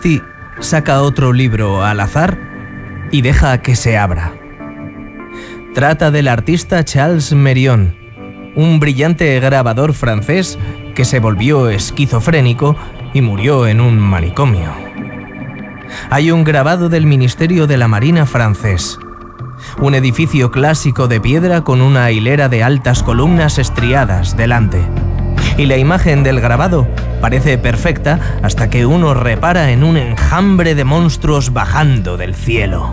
Misty saca otro libro al azar y deja que se abra. Trata del artista Charles Mérion, un brillante grabador francés que se volvió esquizofrénico y murió en un manicomio. Hay un grabado del Ministerio de la Marina francés, un edificio clásico de piedra con una hilera de altas columnas estriadas delante. Y la imagen del grabado parece perfecta hasta que uno repara en un enjambre de monstruos bajando del cielo.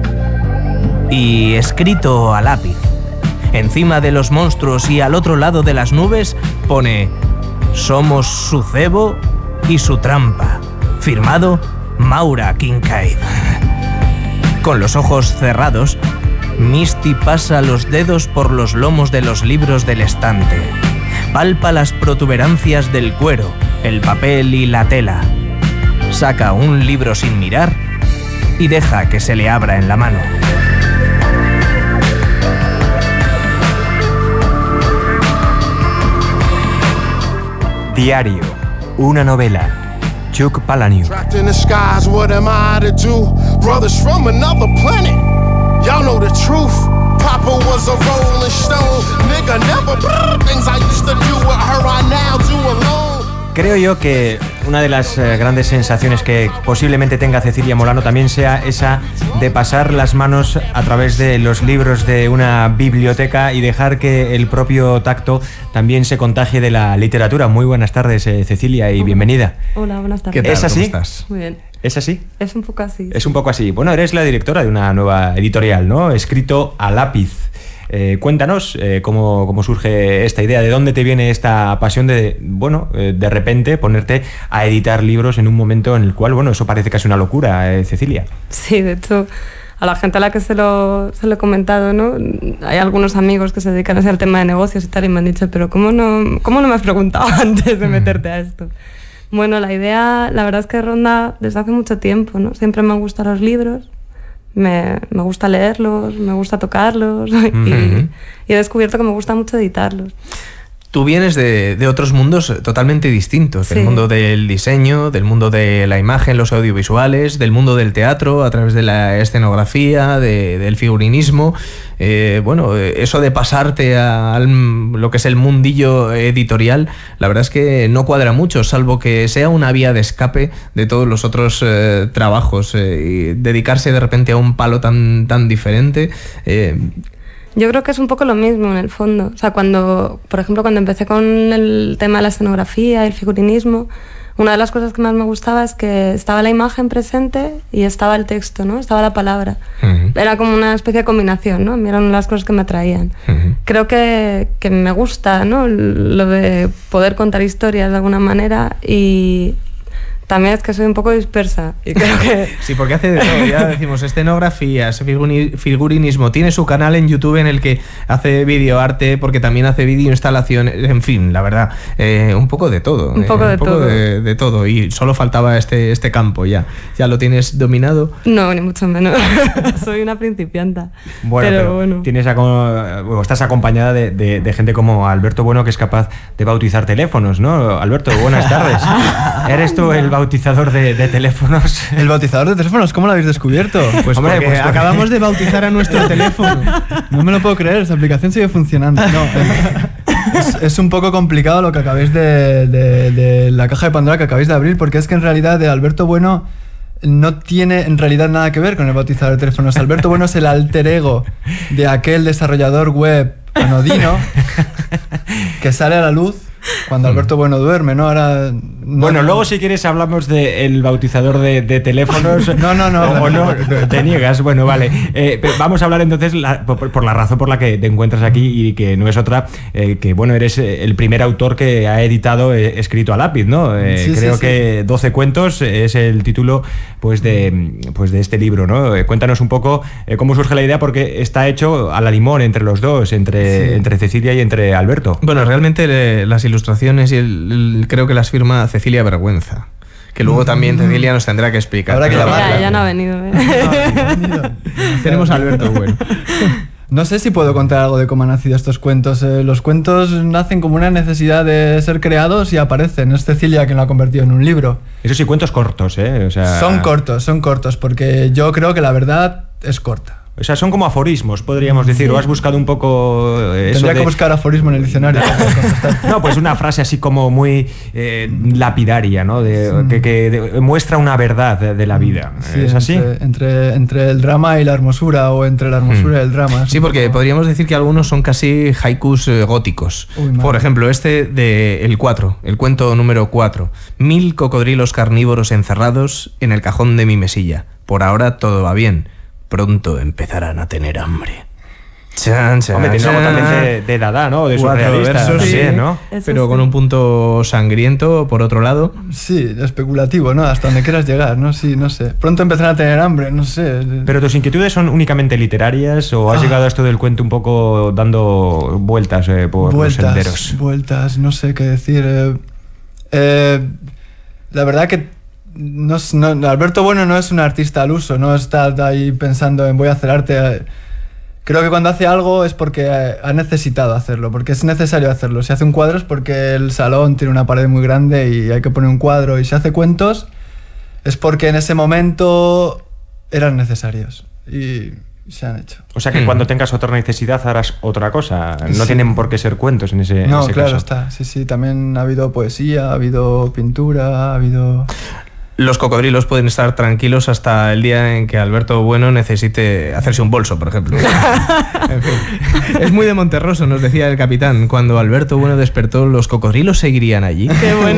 Y escrito a lápiz, encima de los monstruos y al otro lado de las nubes, pone: «Somos su cebo y su trampa». Firmado Maura Kincaid. Con los ojos cerrados, Misty pasa los dedos por los lomos de los libros del estante. Palpa las protuberancias del cuero, el papel y la tela. Saca un libro sin mirar y deja que se le abra en la mano. Diario, una novela. Chuck Palahniuk. Trapped in the skies, what am I to do? Brothers from another planet, y'all know the truth. Papa was a rolling stone, nigga never things I used to do with her, I now do alone. Creo yo que una de las grandes sensaciones que posiblemente tenga Cecilia Molano también sea esa de pasar las manos a través de los libros de una biblioteca y dejar que el propio tacto también se contagie de la literatura. Muy buenas tardes, Cecilia, y bienvenida. Hola, buenas tardes. ¿Qué tal? ¿Es así? ¿Cómo estás? Muy bien. ¿Es así? Es un poco así. Es un poco así. Bueno, eres la directora de una nueva editorial, ¿no? Escrito a lápiz. Cuéntanos cómo surge esta idea, de dónde te viene esta pasión de, de repente ponerte a editar libros en un momento en el cual, eso parece casi una locura, Cecilia. Sí, de hecho, a la gente a la que se lo he comentado, ¿no? Hay algunos amigos que se dedican a ese tema de negocios y tal, y me han dicho, pero ¿cómo no me has preguntado antes de meterte a esto? Bueno, la idea, la verdad es que ronda desde hace mucho tiempo, ¿no? Siempre me han gustado los libros. Me gusta leerlos, me gusta tocarlos y he descubierto que me gusta mucho editarlos. Tú vienes de otros mundos totalmente distintos, Sí. del mundo del diseño, del mundo de la imagen, los audiovisuales, del mundo del teatro a través de la escenografía, del figurinismo. Eso de pasarte a lo que es el mundillo editorial, la verdad es que no cuadra mucho, salvo que sea una vía de escape de todos los otros trabajos. Y dedicarse de repente a un palo tan diferente... Yo creo que es un poco lo mismo en el fondo. O sea, por ejemplo, cuando empecé con el tema de la escenografía y el figurinismo, una de las cosas que más me gustaba es que estaba la imagen presente y estaba el texto, ¿no? Estaba la palabra. Era como una especie de combinación, ¿no? A mí eran las cosas que me atraían. Creo que me gusta, ¿no? Lo de poder contar historias de alguna manera, y también es que soy un poco dispersa y creo que... Sí, porque hace de todo, ya decimos, escenografías, figurinismo, tiene su canal en YouTube en el que hace videoarte, porque también hace videoinstalaciones, en fin, la verdad, un poco de todo. Un poco de todo, y solo faltaba este campo ya. ¿Ya lo tienes dominado? No, ni mucho menos. Soy una principianta. Pero tienes estás acompañada de gente como Alberto Bueno, que es capaz de bautizar teléfonos, ¿no? Alberto, buenas tardes. ¿Eres tú el bautizador de teléfonos? ¿El bautizador de teléfonos? ¿Cómo lo habéis descubierto? Pues porque acabamos de bautizar a nuestro teléfono. No me lo puedo creer, esa aplicación sigue funcionando. No, es un poco complicado lo que acabáis de la caja de Pandora que acabáis de abrir, porque es que en realidad de Alberto Bueno no tiene en realidad nada que ver con el bautizador de teléfonos. Alberto Bueno es el alter ego de aquel desarrollador web anodino que sale a la luz cuando Alberto Bueno duerme, ¿no? Ahora... Luego si quieres hablamos del bautizador de teléfonos. No. Te niegas. Bueno, vale. Vamos a hablar entonces por la razón por la que te encuentras aquí, y que no es otra, que eres el primer autor que ha editado escrito a lápiz, ¿no? Creo que 12 cuentos es el título de este libro, ¿no? Cuéntanos un poco cómo surge la idea, porque está hecho a la limón entre los dos, entre Cecilia y entre Alberto. Bueno, realmente las ilustraciones y creo que las firma Cecilia Vergüenza, que luego también Cecilia nos tendrá que explicar. Habrá que llamarla. Ya no ha venido. Tenemos a Alberto Bueno. No sé si puedo contar algo de cómo han nacido estos cuentos. Los cuentos nacen como una necesidad de ser creados y aparecen. Es Cecilia quien lo ha convertido en un libro. Eso sí, cuentos cortos, ¿eh? O sea... Son cortos, porque yo creo que la verdad es corta. O sea, son como aforismos, podríamos decir, o has buscado un poco eso Tendría que buscar aforismo en el diccionario para contestar. No, pues una frase así como muy lapidaria, ¿no? Que muestra una verdad de la vida. Sí, ¿Es así? Entre el drama y la hermosura, o entre la hermosura y el drama. Sí, porque podríamos decir que algunos son casi haikus góticos. Por ejemplo, este de El 4, el cuento número 4. 1000 cocodrilos carnívoros encerrados en el cajón de mi mesilla. Por ahora todo va bien. Pronto empezarán a tener hambre. Hombre, tiene algo también de Dada, ¿no? De surrealista también, ¿no? Pero con un punto sangriento, por otro lado. Sí, especulativo, ¿no? Hasta donde quieras llegar, ¿no? Sí, no sé. Pronto empezarán a tener hambre, no sé. ¿Pero tus inquietudes son únicamente literarias o has llegado a esto del cuento un poco dando vueltas por los senderos? Vueltas, no sé qué decir. La verdad que Alberto Bueno no es un artista al uso, no está ahí pensando en voy a hacer arte. Creo que cuando hace algo es porque ha necesitado hacerlo, porque es necesario hacerlo. Si hace un cuadro es porque el salón tiene una pared muy grande y hay que poner un cuadro, y si hace cuentos es porque en ese momento eran necesarios y se han hecho. O sea que cuando tengas otra necesidad harás otra cosa. No tienen por qué ser cuentos en ese No, claro caso. está. Sí, también ha habido poesía, ha habido pintura, ha habido... Los cocodrilos pueden estar tranquilos hasta el día en que Alberto Bueno necesite hacerse un bolso, por ejemplo. En fin. Es muy de Monterroso, nos decía el capitán. Cuando Alberto Bueno despertó, los cocodrilos seguirían allí. Qué bueno.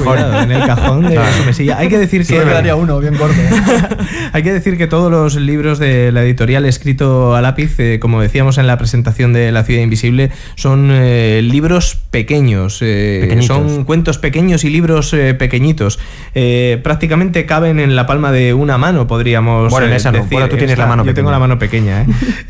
En el cajón de su mesilla. Hay que decir que... Solo quedaría uno, bien gordo. Hay que decir que todos los libros de la editorial escrito a lápiz, como decíamos en la presentación de La Ciudad Invisible, son libros pequeños. Son cuentos pequeños y libros pequeñitos. Prácticamente caben en la palma de una mano, podríamos en esa decir. No. Bueno, tú tienes la mano pequeña. Yo tengo la mano pequeña,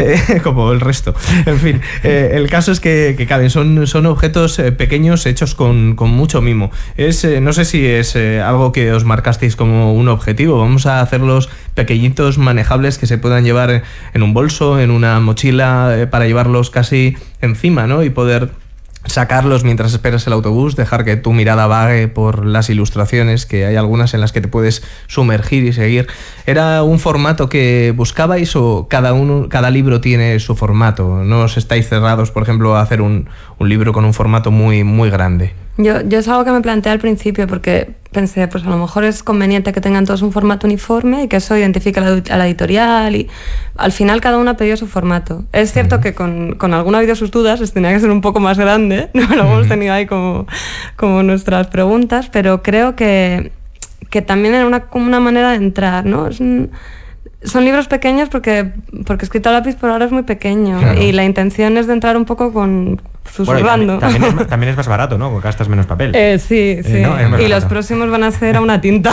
como el resto. En fin, el caso es que caben. Son objetos pequeños hechos con mucho mimo. No sé si es algo que os marcasteis como un objetivo. Vamos a hacerlos pequeñitos, manejables, que se puedan llevar en un bolso, en una mochila, para llevarlos casi encima, ¿no? Y poder sacarlos mientras esperas el autobús, dejar que tu mirada vague por las ilustraciones, que hay algunas en las que te puedes sumergir y seguir. ¿Era un formato que buscabais o cada libro tiene su formato? ¿No os estáis cerrados, por ejemplo, a hacer un libro con un formato muy, muy grande? Yo es algo que me planteé al principio, porque pensé, pues a lo mejor es conveniente que tengan todos un formato uniforme y que eso identifique a la editorial, y al final cada uno ha pedido su formato. Es cierto que con alguno ha habido sus dudas, tenía que ser un poco más grande, ¿no? Lo hemos tenido ahí como nuestras preguntas, pero creo que también era como una manera de entrar, ¿no? Son libros pequeños porque escrito a lápiz por ahora es muy pequeño, claro. Y la intención es de entrar un poco susurrando. Bueno, también es más barato, ¿no? Porque gastas menos papel. Sí. ¿no? Y los próximos van a ser a una tinta.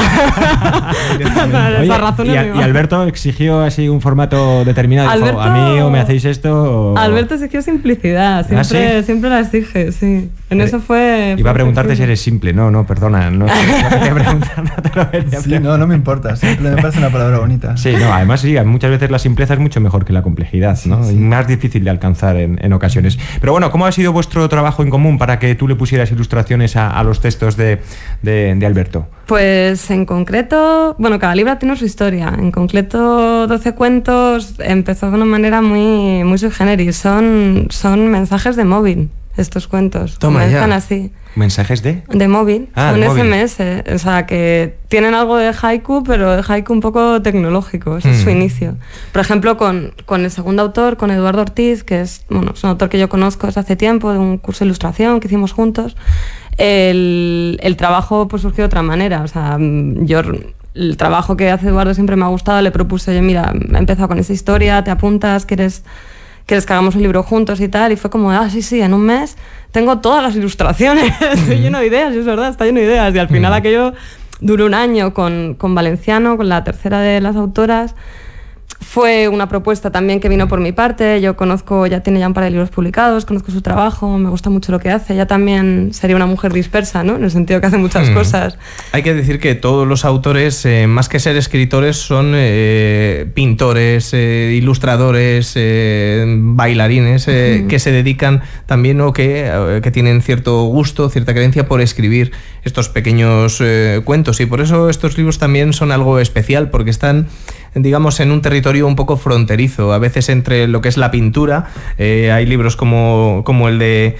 Oye, y Alberto exigió así un formato determinado. Dijo, a mí o me hacéis esto. Alberto exigió simplicidad. Siempre la exige, sí. En eso fue... Iba a preguntarte si eres simple. No, perdona. No te quería preguntar. Sí, no me importa. Simple me parece una palabra bonita. Sí, además sí, muchas veces la simpleza es mucho mejor que la complejidad, ¿no? Sí. Y más difícil de alcanzar en ocasiones. Pero bueno, ¿cómo ha sido vuestro trabajo en común para que tú le pusieras ilustraciones a los textos de Alberto? Pues en concreto, cada libro tiene su historia. En concreto, 12 cuentos empezó de una manera muy, muy sui generis. Son mensajes de móvil, estos cuentos. Comienzan así. ¿Mensajes de móvil? Son SMS. O sea, que tienen algo de haiku, pero de haiku un poco tecnológico. Ese es su inicio. Por ejemplo, con el segundo autor, con Eduardo Ortiz, que es un autor que yo conozco desde hace tiempo, de un curso de ilustración que hicimos juntos, el trabajo pues surgió de otra manera. O sea, el trabajo que hace Eduardo siempre me ha gustado. Le propuse, mira, he empezado con esa historia, te apuntas, ¿quieres que hagamos un libro juntos y tal? Y fue como, sí, en un mes tengo todas las ilustraciones. Estoy lleno de ideas, y es verdad, está lleno de ideas. Y al final aquello duró un año con Valenciano, con la tercera de las autoras. fue una propuesta también que vino por mi parte. Yo conozco, ya tiene ya un par de libros publicados, conozco su trabajo, me gusta mucho lo que hace. Ella también sería una mujer dispersa, ¿no? En el sentido que hace muchas cosas. Hay que decir que todos los autores, más que ser escritores, son pintores, ilustradores, bailarines, que se dedican también o que tienen cierto gusto, cierta creencia por escribir estos pequeños cuentos. Y por eso estos libros también son algo especial, porque están, digamos, en un territorio un poco fronterizo, a veces entre lo que es la pintura. Hay libros como el de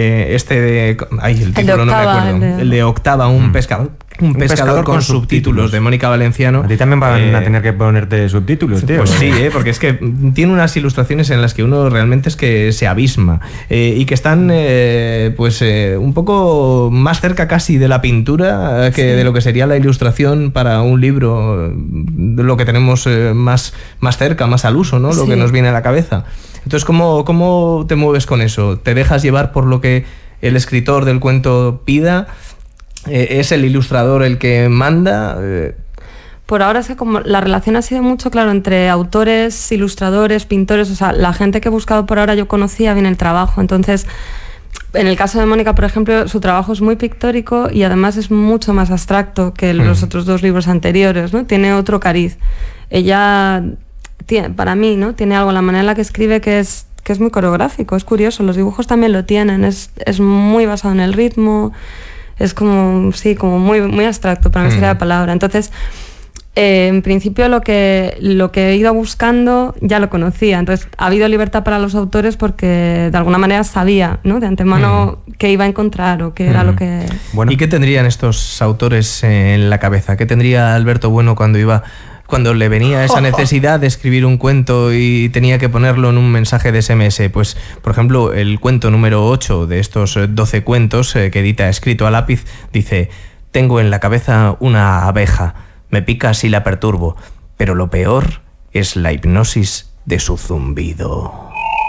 el título no me acuerdo, el de Octava, un pescador con subtítulos, de Mónica Valenciano. A ti también van a tener que ponerte subtítulos, tío. Pues sí, porque es que tiene unas ilustraciones en las que uno realmente es que se abisma, y que están un poco más cerca casi de la pintura que de lo que sería la ilustración para un libro, de lo que tenemos más cerca, más al uso, ¿no? Lo que nos viene a la cabeza. Entonces, ¿cómo te mueves con eso? ¿Te dejas llevar por lo que el escritor del cuento pida? ¿Es el ilustrador el que manda? Por ahora como la relación ha sido mucho, claro, entre autores, ilustradores, pintores. O sea, la gente que he buscado por ahora yo conocía bien el trabajo. Entonces, en el caso de Mónica, por ejemplo, su trabajo es muy pictórico y además es mucho más abstracto que los otros dos libros anteriores, ¿no? Tiene otro cariz. Ella, para mí, ¿no? Tiene algo en la manera en la que escribe que es muy coreográfico, es curioso. Los dibujos también lo tienen, es muy basado en el ritmo. Es como muy abstracto, para mí sería la palabra. Entonces, en principio lo que he ido buscando ya lo conocía. Entonces, ha habido libertad para los autores porque de alguna manera sabía, ¿no? De antemano qué iba a encontrar o qué era lo que... Bueno. ¿Y qué tendrían estos autores en la cabeza? ¿Qué tendría Alberto Bueno cuando le venía esa necesidad de escribir un cuento y tenía que ponerlo en un mensaje de SMS? Pues, por ejemplo, el cuento número 8 de estos 12 cuentos que edita escrito a lápiz dice: tengo en la cabeza una abeja, me pica si la perturbo, pero lo peor es la hipnosis de su zumbido.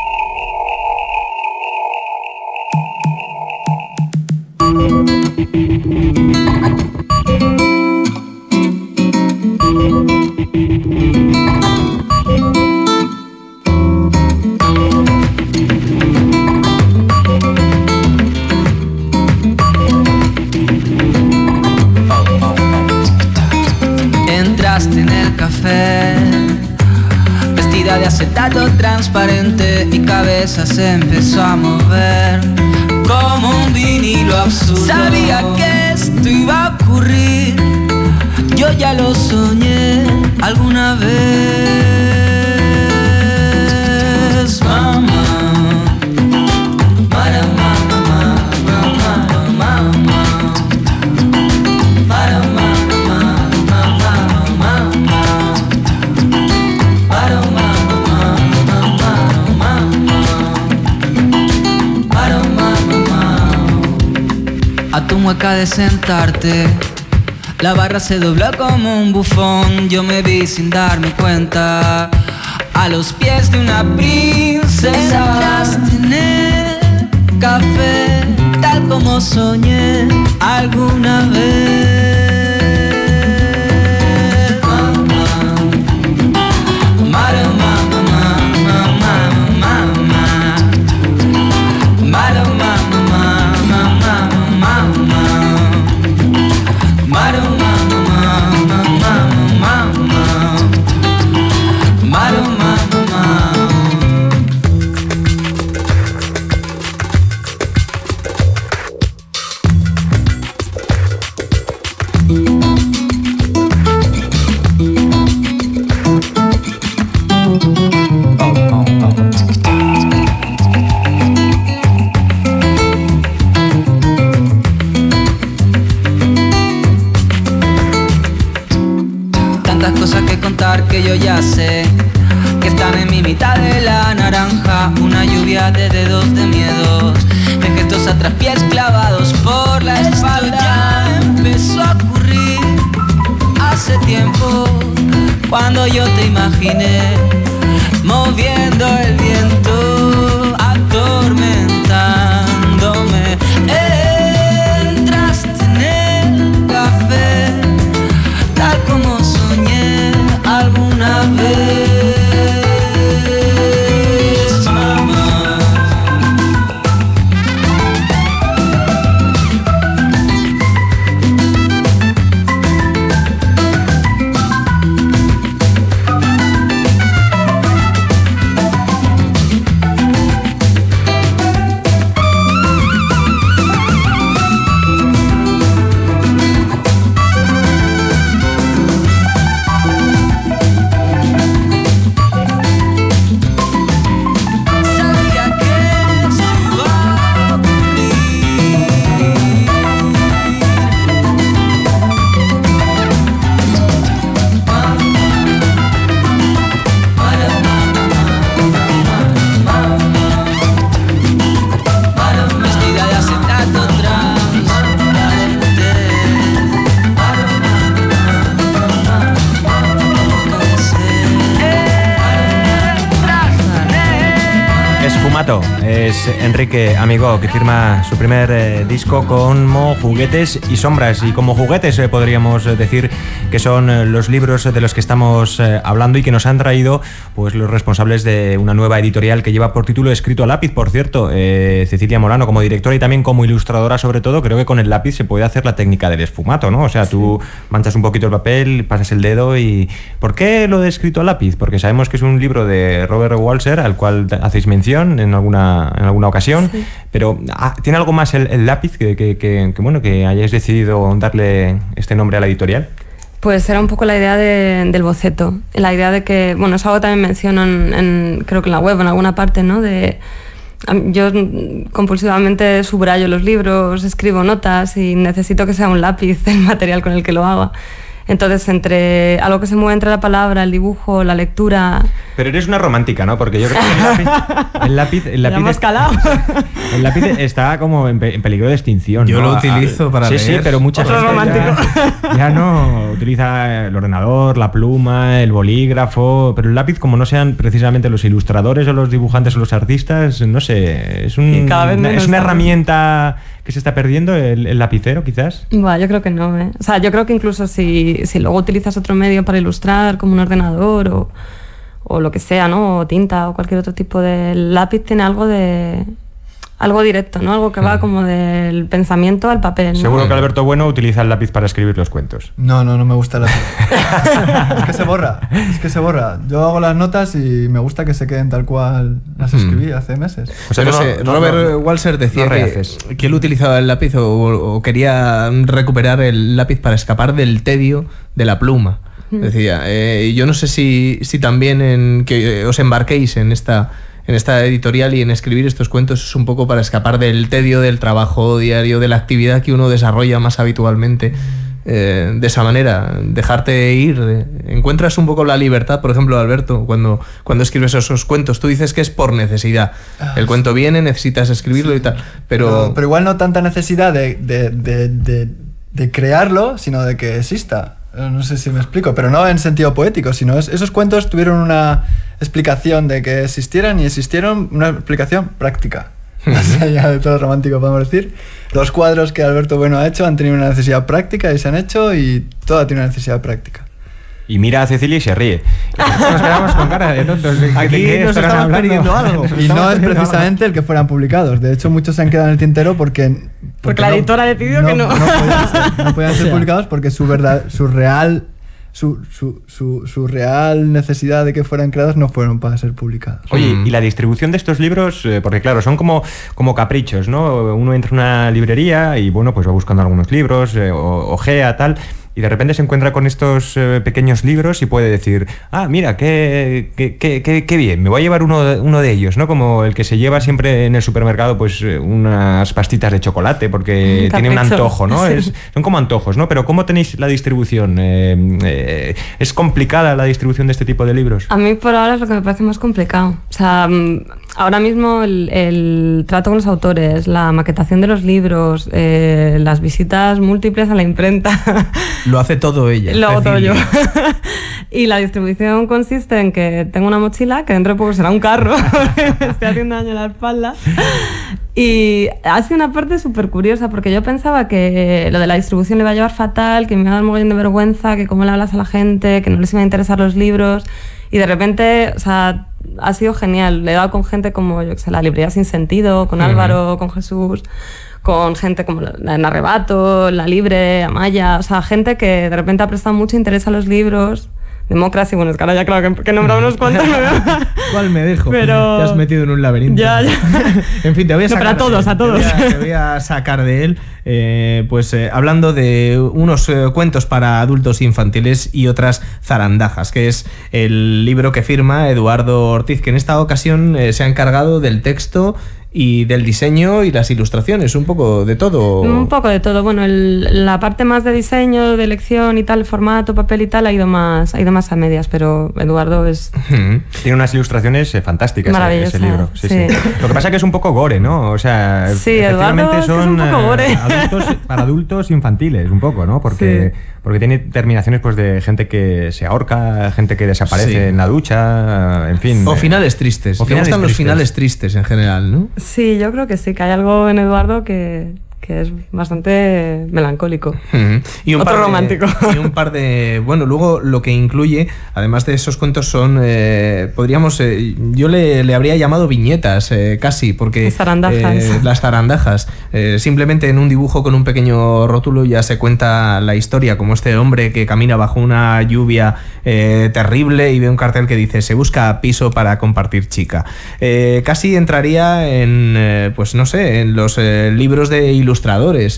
Entraste en el café, vestida de acetato transparente, mi cabeza se empezó a mover como un vinilo absurdo. Sabía que esto iba a ocurrir, yo ya lo soñé alguna vez, mamá. A tu mueca de sentarte, la barra se dobló como un bufón. Yo me vi sin darme cuenta a los pies de una princesa. Entraste en el café, tal como soñé alguna vez. Que yo ya sé que están en mi mitad de la naranja, una lluvia de dedos de miedos, de gestos a traspiés clavados por la espalda. Ya empezó a ocurrir hace tiempo, cuando yo te imaginé moviendo el viento, atormentándome. Entraste en el café, tal como soñé alguna vez. Esfumato es Enrique Amigó, que firma su primer disco como Juguetes y Sombras. Y como juguetes podríamos decir que son los libros de los que estamos hablando y que nos han traído pues los responsables de una nueva editorial que lleva por título Escrito a lápiz, por cierto. Cecilia Morano, como directora y también como ilustradora sobre todo, creo que con el lápiz se puede hacer la técnica del esfumato, ¿no? O sea, tú manchas un poquito el papel, pasas el dedo y... ¿Por qué lo de Escrito a lápiz? Porque sabemos que es un libro de Robert Walser, al cual hacéis mención en alguna ocasión, sí. Pero ¿tiene algo más el lápiz que hayáis decidido darle este nombre a la editorial? Pues era un poco la idea del boceto, la idea de que, bueno, es algo también menciono creo que en la web, en alguna parte, ¿no? Yo compulsivamente subrayo los libros, escribo notas y necesito que sea un lápiz el material con el que lo haga. Entonces, entre algo que se mueve entre la palabra, el dibujo, la lectura... Pero eres una romántica, ¿no? Porque yo creo que el lápiz está como en peligro de extinción. Yo lo utilizo para leer. Sí, pero mucha gente ya no utiliza el ordenador, la pluma, el bolígrafo, pero el lápiz, como no sean precisamente los ilustradores o los dibujantes o los artistas, no sé, es una herramienta que se está perdiendo, el lapicero, quizás. Bueno, yo creo que no, ¿eh? O sea, yo creo que incluso si luego utilizas otro medio para ilustrar, como un ordenador o lo que sea, ¿no? O tinta o cualquier otro tipo de lápiz, tiene algo directo, ¿no? Algo que va como del pensamiento al papel, ¿no? Seguro que Alberto Bueno utiliza el lápiz para escribir los cuentos. No me gusta el lápiz. Es que se borra. Yo hago las notas y me gusta que se queden tal cual las escribí hace meses. O sea, Robert Walser decía que él utilizaba el lápiz o quería recuperar el lápiz para escapar del tedio de la pluma. Decía, yo no sé si también que os embarquéis en esta editorial y en escribir estos cuentos es un poco para escapar del tedio del trabajo diario, de la actividad que uno desarrolla más habitualmente. De esa manera, dejarte ir. Encuentras un poco la libertad, por ejemplo, Alberto, cuando escribes esos cuentos. Tú dices que es por necesidad. El cuento viene, necesitas escribirlo y tal. Pero igual no tanta necesidad de crearlo, sino de que exista. No sé si me explico, pero no en sentido poético, sino esos cuentos tuvieron una explicación de que existieran y existieron una explicación práctica. Más allá de todo romántico, podemos decir. Los cuadros que Alberto Bueno ha hecho han tenido una necesidad práctica y se han hecho y todo tiene una necesidad práctica. Y mira a Cecilia y se ríe. Nos quedamos con cara de tontos. Aquí nos estamos perdiendo algo. Y no es precisamente el que fueran publicados. De hecho, muchos se han quedado en el tintero porque la editora decidió que no. No podían ser publicados porque su real necesidad de que fueran creados no fueron para ser publicados. Oye, y la distribución de estos libros, porque claro, son como caprichos, ¿no? Uno entra en una librería y bueno, pues va buscando algunos libros, ojea, tal... Y de repente se encuentra con estos pequeños libros y puede decir, mira, qué bien, me voy a llevar uno de ellos, ¿no? Como el que se lleva siempre en el supermercado, pues unas pastitas de chocolate, porque tiene un antojo, ¿no? Sí. Son como antojos, ¿no? Pero ¿cómo tenéis la distribución? ¿Es complicada la distribución de este tipo de libros? A mí por ahora es lo que me parece más complicado. O sea, ahora mismo el trato con los autores, la maquetación de los libros, las visitas múltiples a la imprenta... Lo hace todo ella. Lo hago todo yo. Y la distribución consiste en que tengo una mochila que dentro de poco será un carro. Me estoy haciendo daño en la espalda. Y ha sido una parte súper curiosa porque yo pensaba que lo de la distribución le iba a llevar fatal, que me iba a dar un mogollón de vergüenza, que cómo le hablas a la gente, que no les iba a interesar los libros. Y de repente, o sea, ha sido genial. Le he dado con gente como, yo que sé, La Librería Sin Sentido, con Álvaro, con Jesús... con gente como en Arrebato, La Libre, Amaya, o sea, gente que de repente ha prestado mucho interés a los libros. Democracy, bueno, es que ahora ya claro que he nombrado unos cuantos. ¿Cuál me dejo? Pero... Te has metido en un laberinto. Ya. En fin, te voy a sacar... No, pero a todos. Te voy a sacar de él, hablando de unos cuentos para adultos infantiles y otras zarandajas, que es el libro que firma Eduardo Ortiz, que en esta ocasión se ha encargado del texto y del diseño y las ilustraciones, un poco de todo. Un poco de todo. Bueno, la parte más de diseño, de elección y tal, formato, papel y tal, ha ido más a medias, pero Eduardo es... Tiene unas ilustraciones fantásticas ese libro. Sí. Lo que pasa es que es un poco gore, ¿no? O sea, sí, efectivamente son es un poco gore. para adultos infantiles, un poco, ¿no? Porque tiene terminaciones pues de gente que se ahorca, gente que desaparece en la ducha, en fin. O finales tristes. Me gustan los finales tristes en general, ¿no? Sí, yo creo que sí, que hay algo en Eduardo que es bastante melancólico. Y otro romántico. Y un par de... Bueno, luego lo que incluye, además de esos cuentos, son... podríamos... yo le habría llamado viñetas, casi, porque... Las zarandajas. Simplemente en un dibujo con un pequeño rótulo ya se cuenta la historia, como este hombre que camina bajo una lluvia terrible y ve un cartel que dice: se busca piso para compartir chica. Casi entraría en, pues no sé, en los libros de ilustradores,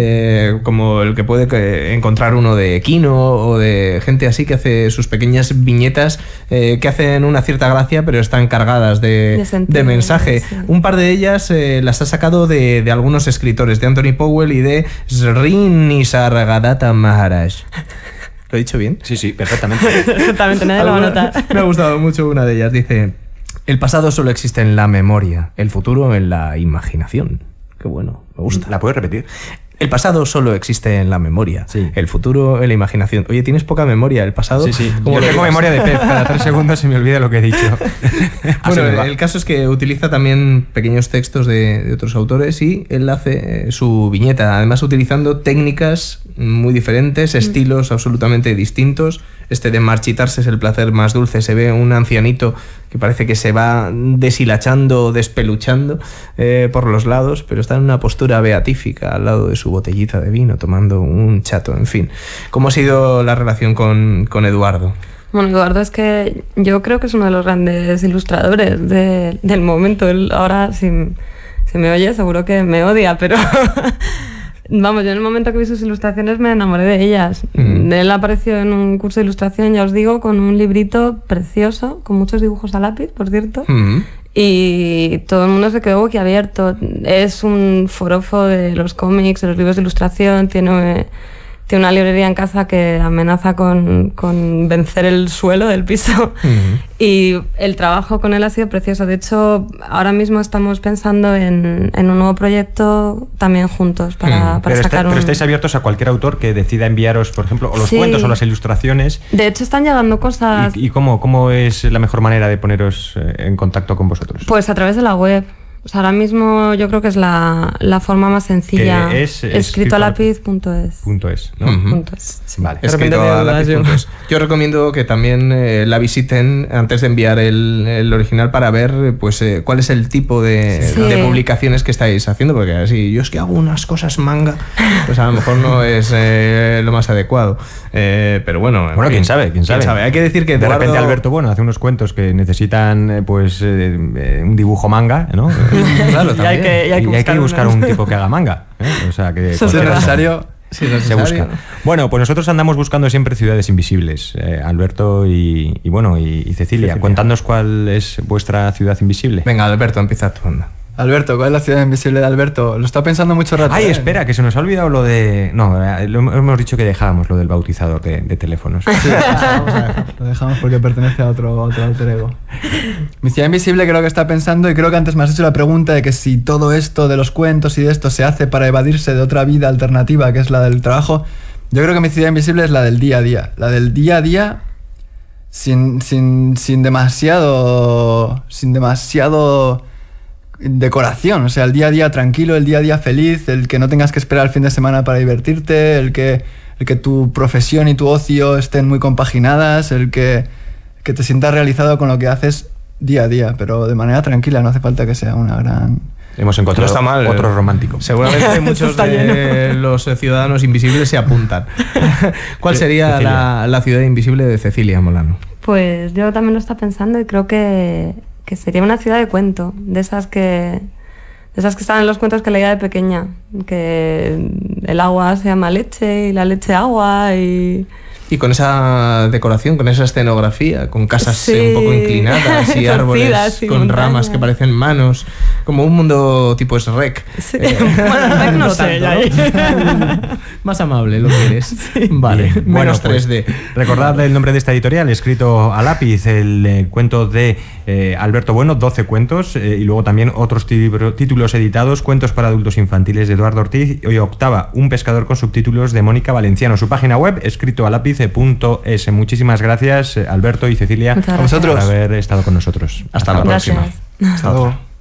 como el que puede encontrar uno de Quino o de gente así que hace sus pequeñas viñetas que hacen una cierta gracia, pero están cargadas de mensaje. Sí. Un par de ellas las ha sacado de algunos escritores, de Anthony Powell y de Sri Nisargadatta Maharaj. ¿Lo he dicho bien? Sí, perfectamente. Exactamente, nadie lo va a notar. Me ha gustado mucho una de ellas. Dice: el pasado solo existe en la memoria, el futuro en la imaginación. Qué bueno, me gusta. ¿La puedes repetir? El pasado solo existe en la memoria, el futuro en la imaginación. Oye, ¿tienes poca memoria? El pasado... Sí. Yo tengo memoria de pez, cada 3 segundos se me olvida lo que he dicho. Bueno, el caso es que utiliza también pequeños textos de otros autores y él hace su viñeta, además utilizando técnicas muy diferentes, estilos absolutamente distintos. Este de marchitarse es el placer más dulce. Se ve un ancianito que parece que se va deshilachando, despeluchando por los lados, pero está en una postura beatífica al lado de su botellita de vino, tomando un chato, en fin. ¿Cómo ha sido la relación con Eduardo? Bueno, Eduardo es que yo creo que es uno de los grandes ilustradores del momento. Él ahora, si me oye, seguro que me odia, pero... Vamos, yo en el momento que vi sus ilustraciones me enamoré de ellas. Él apareció en un curso de ilustración, ya os digo, con un librito precioso, con muchos dibujos a lápiz, por cierto. Y todo el mundo se quedó boquiabierto. Es un forofo de los cómics, de los libros de ilustración, tiene una librería en casa que amenaza con vencer el suelo del piso. Y el trabajo con él ha sido precioso. De hecho, ahora mismo estamos pensando en un nuevo proyecto también juntos para sacar Pero estáis abiertos a cualquier autor que decida enviaros, por ejemplo, o los cuentos o las ilustraciones. De hecho, están llegando cosas... ¿Y cómo es la mejor manera de poneros en contacto con vosotros? Pues a través de la web. O sea, ahora mismo yo creo que es la forma más sencilla. Que es escritoalápiz.es. ¿no? Sí. Vale. Escritoalápiz.es. Yo recomiendo que también la visiten antes de enviar el original para ver pues cuál es el tipo de publicaciones que estáis haciendo, porque así yo es que hago unas cosas manga, pues a lo mejor no es lo más adecuado. Pero bueno, quién sabe. Hay que decir que de repente Alberto Bueno hace unos cuentos que necesitan un dibujo manga, ¿no? Claro, y hay que buscar un tipo que haga manga, ¿eh? O sea, que si es necesario se busca. Bueno, pues nosotros andamos buscando siempre ciudades invisibles, Alberto y Cecilia. Contadnos cuál es vuestra ciudad invisible. Venga, Alberto, empieza tú, anda. Alberto, ¿cuál es la ciudad invisible de Alberto? Lo está pensando mucho rato. Ay, espera, que se nos ha olvidado lo de... No, hemos dicho que dejábamos lo del bautizador de teléfonos. Sí, lo dejamos porque pertenece a otro alter ego. Mi ciudad invisible creo que está pensando, y creo que antes me has hecho la pregunta de que si todo esto de los cuentos y de esto se hace para evadirse de otra vida alternativa, que es la del trabajo. Yo creo que mi ciudad invisible es la del día a día. La del día a día sin demasiado decoración, o sea, el día a día tranquilo, el día a día feliz, el que no tengas que esperar el fin de semana para divertirte, el que tu profesión y tu ocio estén muy compaginadas, el que te sientas realizado con lo que haces día a día, pero de manera tranquila, no hace falta que sea una gran... Hemos encontrado otro romántico. Seguramente muchos de los ciudadanos invisibles se apuntan. ¿Cuál sería la ciudad invisible de Cecilia Molano? Pues yo también lo estaba pensando y creo que sería una ciudad de cuento, de esas que estaban en los cuentos que leía de pequeña, que el agua se llama leche y la leche agua y Y con esa decoración, con esa escenografía, con casas Sí. un poco inclinadas y Torcidas árboles y con montañas. ramas que parecen manos, como un mundo tipo Shrek. Sí. Bueno, Rec no sé, ya ahí. Más amable lo que eres. Vale, Bien, menos pues, 3D. Recordad el nombre de esta editorial, escrito a lápiz, el cuento de Alberto Bueno, 12 cuentos, y luego también otros títulos editados, cuentos para adultos infantiles de Eduardo Ortiz, y Octava, un pescador con subtítulos de Mónica Valenciano. Su página web, escritoalapice.es. Muchísimas gracias, Alberto y Cecilia, Muchas gracias. por haber estado con nosotros. Hasta la próxima. Gracias. Hasta luego.